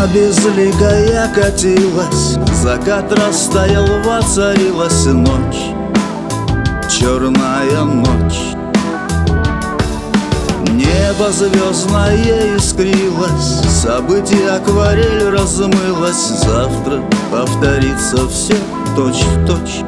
безликая катилась, закат растаял, воцарилась ночь, черная ночь. Небо звездное искрилось, события акварель размылась. Завтра повторится все точь-в-точь.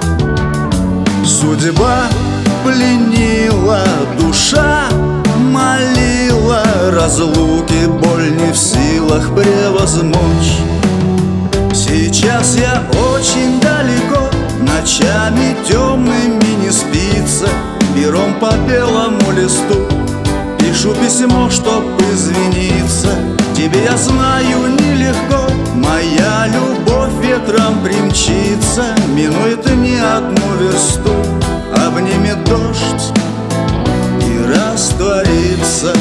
Судьба пленила, душа молила, разлуки боль не в силах превозмочь. Сейчас я очень далеко, ночами темными не спится, пером по белому листу пишу письмо, чтоб извиниться. Тебе, я знаю, нелегко, моя любовь ветром примчится, минует не одну версту, обнимет дождь и растворится.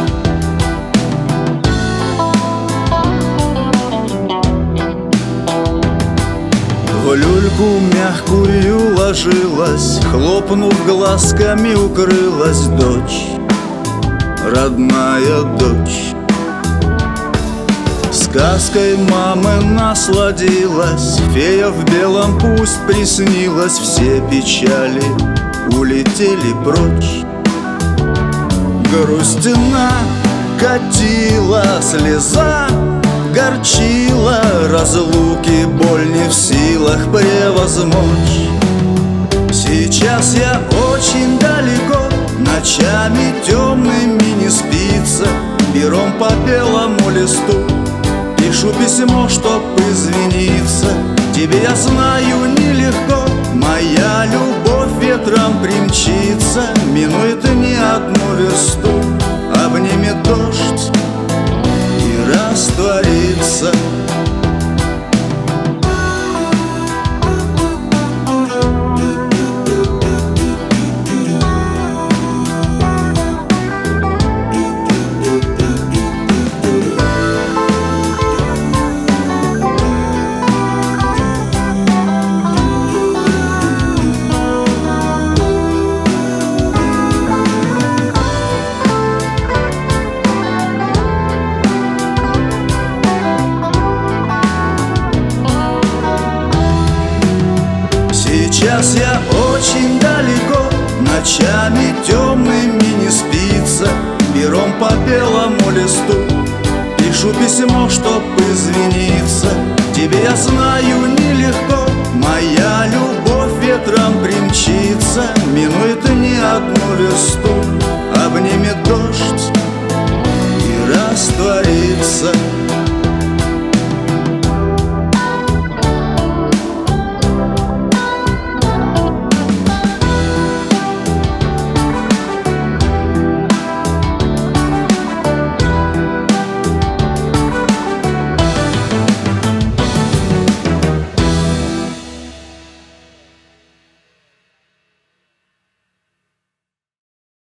В люльку мягкую ложилась, хлопнув глазками, укрылась дочь, родная дочь. Сказкой мамы насладилась, фея в белом пусть приснилась, все печали улетели прочь. Грустина катила слеза, горчила, разлуки боль не в силах превозмочь. Сейчас я очень далеко, ночами темными не спится, пером по белому листу пишу письмо, чтоб извиниться. Тебе, я знаю, нелегко, моя любовь ветром примчится, минует не одну версту, обнимет дождь и растворится. Сейчас я очень далеко, ночами темными не спится, пером по белому листу пишу письмо, чтоб извиниться. Тебе, я знаю, нелегко, моя любовь ветром примчится, минует не одну версту,